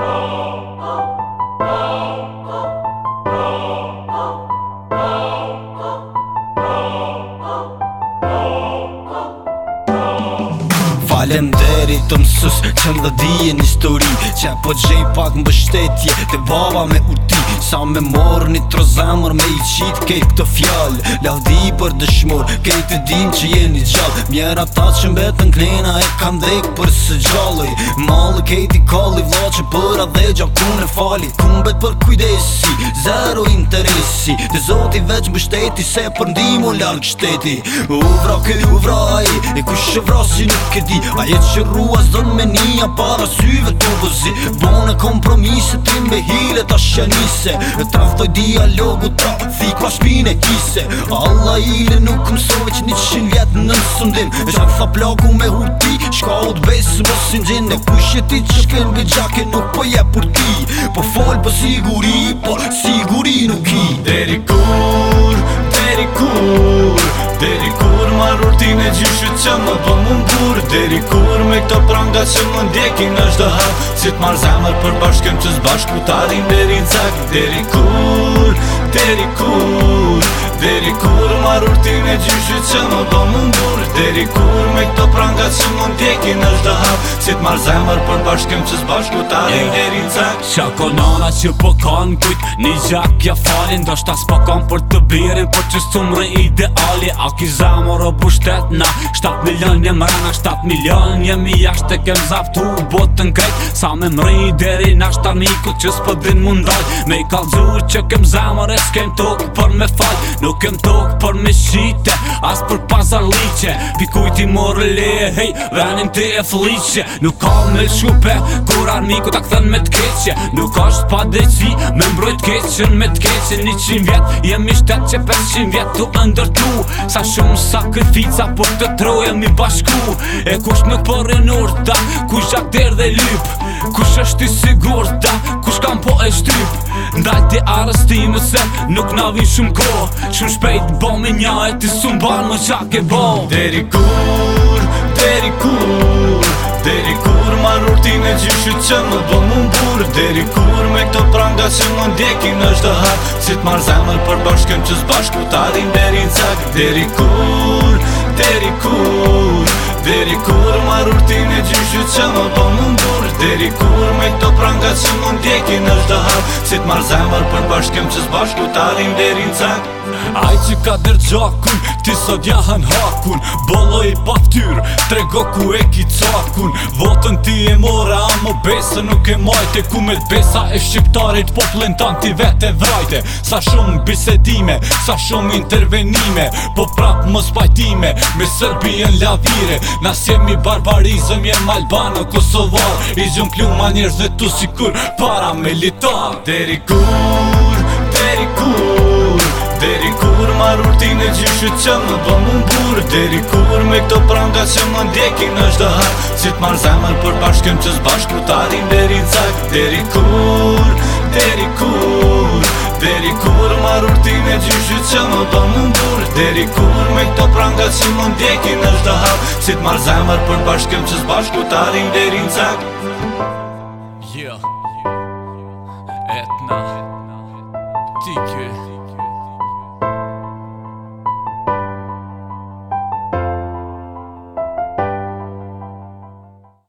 Falemderit të mësus që më dhije një histori që po gjej pak mbështetje të baba me urti. Sa me morë një tro zemër me i qit kejt këtë fjallë. Lavdi për dëshmor, kejt e dim që jeni gjallë. Mjera ta që mbetën knena e kam dhek për së gjallë. Malë kejt i kalli vla që për adhe gjakun e fali. Kumbet për kujdesi, zero interesi. Të zoti veç mbështeti se për ndimu larg shteti. Uvra kë uvra aji, e ku shëvra si nuk e di. A jetë që rrua zdon me nija para syve të vëzi. Bone kompromise ti me hile ta shenise. Traftoj dialogu trafik ma shpine kise. Allah ile nuk mësove që 100 vjet në nësundim. E që tha plaku me hurti, shka u t'besë më sinxin. E kush je ti që shken be gjake nuk po je për ti. Po fol për siguri, po siguri nuk i. Deri kur, deri kur, deri kur ma rurtin e gjyshit që më bë mundur. Deri kur me këto pranga që më ndjekin është dë hap. Si t'mar zemër për bashkëm që s'bashku t'arim deri n'cak. Deri kur, deri kur, deri kur ma rurtin e gjyshit që më bë mundur. Deri kur me këto pranga që më ndjekin është dë hap. Si t'mar zemër për bashkëm që s'bashku t'arim deri n'cak. Qa konana që po kanë kujt një gjak ja falin. Do shta s'po kanë për të birin, por që s'umre ideali. A ki zemër o bushtet na 7 milion jem rana, 7 milion jemi jashtë. E kem zaptu botën krejt, sa me mri deri nashtë amikut që s'po din mundal. Me i kalzu që kem zemër e s'kem tokë për me fal. Nuk kem tokë për me shite, as për pazar liqe. Pikujti morë leje, hej, venin ti e fliqe. Nuk ka me shupe, kur armiku ta këthen me t'keqe. Nuk është pa deqi, me mbrojt keqen me t'keqe. 100 vjet, jemi shtet që 500 vjet tu ndërtu. Sa shumë sakrifica, por të trojemi bashku. E kush nuk përrin urta, kush gjak der dhe lyp. Kush është i sigurta, kush kam po e shtyp. Ndaj ti arrestime se nuk na vin shumë ko. Shumë shpejt bo me nja e ti sun ban më qak e bo. Deri kur, deri kur, deri kur ma rurtin e gjyshit që më bë mundur. Deri kur me këto pranga që më ndjekin është dë hap. Si t'mar zemër për bashkëm që s'bashku t'arim deri n'cak. Deri kur, deri kur, deri kur ma rurtin e gjyshit që më bë mundur. Deri kur me këto pranga që më ndjekin është dë hap. Si t'mar zemër për bashkëm që s'bashku t'arim deri n'cak. Aj që ka dërgjakun, ti sot jahan hakun. Bollo i paftyr, trego ku e ki cakun. Votën ti e mora, amo besë nuk e majte. Ku me t'besa e shqiptarit poplin tan ti vete vrajte. Sa shumë bisedime, sa shumë intervenime. Po prap mos pajtime, me Serbien lavire. Nas jemi barbarizëm, jem Albano, Kosovar. I gjum pluma njerëz dhe tu sikur para militar. Deri kur, deri kur, deri kur ma rurtin e gjyshit që më bë mundur. Deri kur me këto pranga që më ndjekin është dë hap. Si t'mar zemër për bashkëm që s'bashku t'arim deri n'cak. Deri kur, deri kur, deri kur ma rurtin e gjyshit që më bë mundur. Deri kur me këto pranga që më ndjekin është dë hap. Si t'mar zemër për bashkëm që s'bashku t'arim deri n'cak. Yeah, Etna.